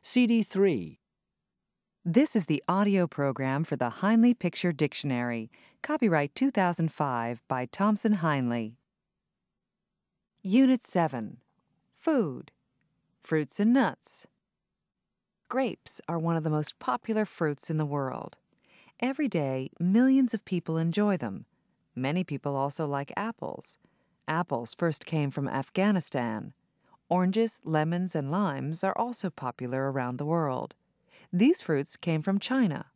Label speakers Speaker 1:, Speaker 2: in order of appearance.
Speaker 1: CD3.
Speaker 2: This is the audio program for the Heinle Picture Dictionary, copyright 2005 by Thomson Heinle. Unit 7. Food. Fruits and nuts. Grapes are one of the most popular fruits in the world. Every day, millions of people enjoy them. Many people also like apples. Apples first came from Afghanistan. Oranges, lemons, and limes are also popular around the world. These fruits came from China.